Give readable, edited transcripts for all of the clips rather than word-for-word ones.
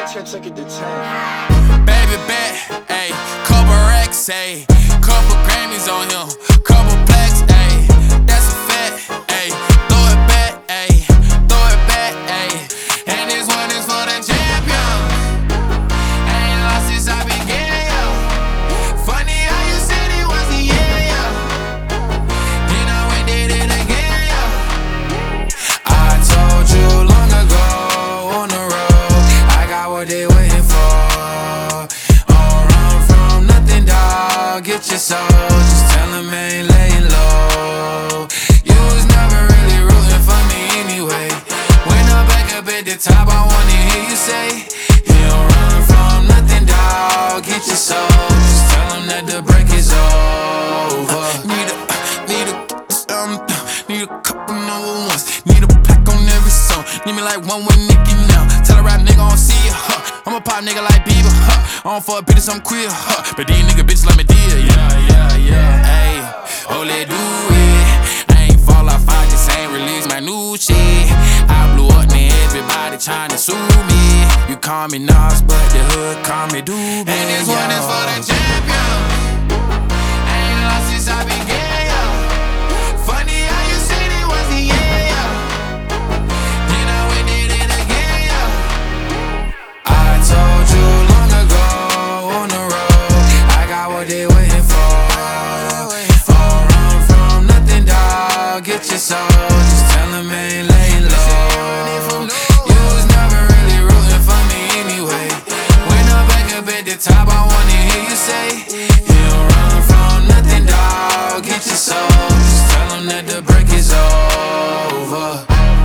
took it to 10. Baby bet, ayy, couple racks, ayy, couple Grammys on him, couple plaques, ayy, that's a fact, ayy, throw it back, ayy, throw it back, ayy, and this one is for the champion. Ain't lost since I began, yo. Funny how you said it was the year, yo. You know we did it again, yo. I told you long ago on the road, I got what they waiting for. Get your soul, just tell him I ain't laying low. You was never really rooting for me anyway. When I'm back up at the top, I wanna hear you say, you don't run from nothing, dawg. Get your soul, just tell him that the break is over. Need a couple number ones. Need a pack on every song. Need me like one with Nicki now. Tell a rap nigga I don't see ya, huh. I'm a pop nigga like Bieber, huh. I don't fuck bitches, I'm queer, huh. But these nigga bitches let me deal, yeah. Ayy, oh, let do it. I ain't fall off, I just ain't release my new shit. I blew up, then everybody tryna sue me. You call me Nas, but the hood call me Doobie. And this one is for the champion. Ain't lost since I began, yo. Funny how you said it was the year, yo. You know we did it again, yo. I told you long ago on the road, I got what they waiting for. Don't run from nothing, dawg. Get your soul, just tell him I ain't laying low. You was never really rooting for me anyway. When I'm back up at the top, I wanna hear you say, you don't run from nothing, dawg. Get your soul, just tell him that the break is over.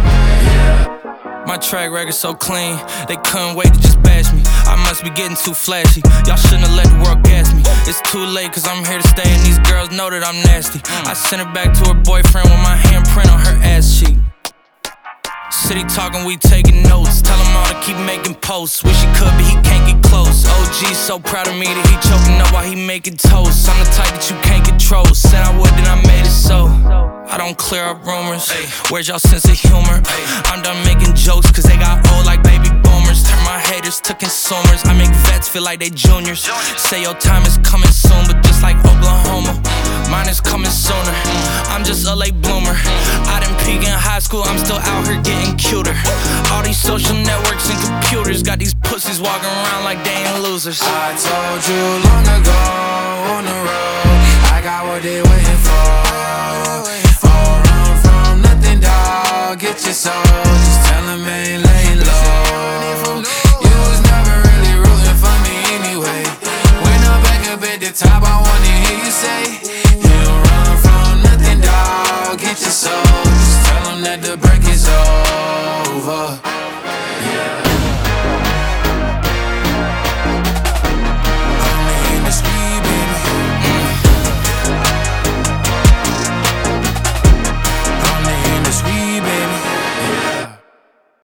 My track record so clean, they couldn't wait to just bash me. I must be getting too flashy, y'all shouldn't have let the world gas me. It's too late cause I'm here to stay and these girls know that I'm nasty. I sent her back to her boyfriend with my handprint on her ass cheek. City talking, we taking notes. Tell him all to keep making posts. Wish he could, but he can't get close. OG so proud of me that he choking up while he making toast. I'm the type that you can't control. Said I would, then I made it so. I don't clear up rumors. Where's y'all sense of humor? I'm done making jokes cause they got old like baby boomers. Turn my haters to consumers. I make vets feel like they juniors. Say your time is coming soon, but just like Oklahoma, mine is coming sooner. I'm just a late bloomer. I didn't peak in high school, I'm still out here getting cuter. All these social networks and computers got these pussies walking around like they ain't losers. I told you long ago on the road, I got what they waiting for. Don't run from nothing, dawg. Get your soul, just tell him I ain't laying low. You was never really rooting for me anyway. When I'm back up at the top, I wanna hear you say, you don't run from nothing, dawg. Get your soul, just tell him that the break is over.